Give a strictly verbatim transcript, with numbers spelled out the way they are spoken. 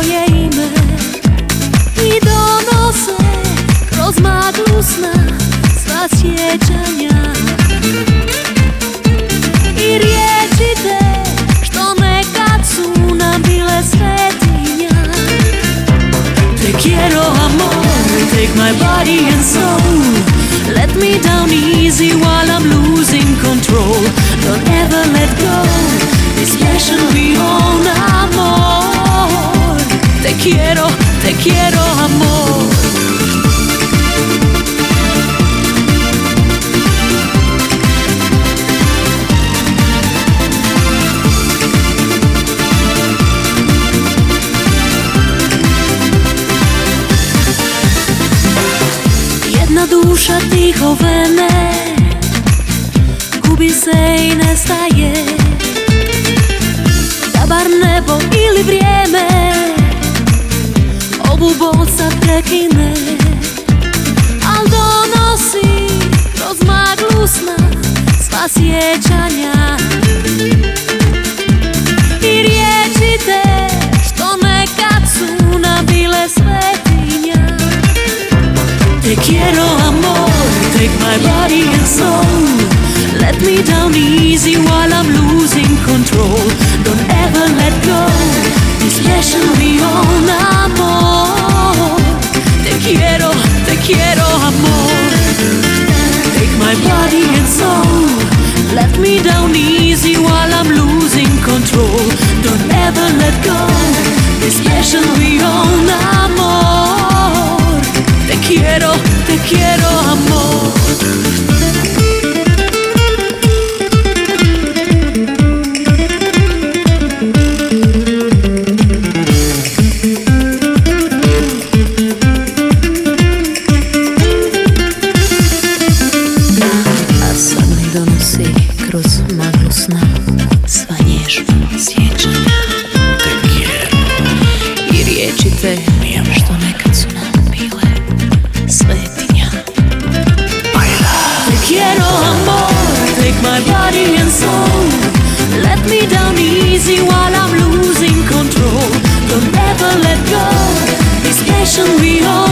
tvoje ime i donose kroz maglu sna sva sjećanja i riječi te što nekad su nam bile svetinja. Te quiero amor, take my body and soul, let me down easy while I'm losing control. Don't ever let go, this passion we own, amor. Te quiero, te quiero amor. Jedna duša tiho vene, gubi se i nestaje, da bar nebo ili vrijeme ovu bol sad prekine. Al donosi kroz maglu sna sva sjećanja i riječi te što nekad su nam bile svetinja. Te quiero amor, take my body and soul, let me down easy while I'm losing control. Don't ever let go, this passion we own, amor. Te quiero, te quiero amor. Take my body and soul, let me down easy while I'm losing control. Don't ever let go, this passion we own, amor. Te quiero, te quiero amor. A sad mi donosi kroz maglu sna sva nježna sjećanja. Te quiero. I riječi te što nekad su nam bile svetinja. Te quiero amor, take my body and soul, let me down easy while I'm losing control. Don't ever let go, this passion we own.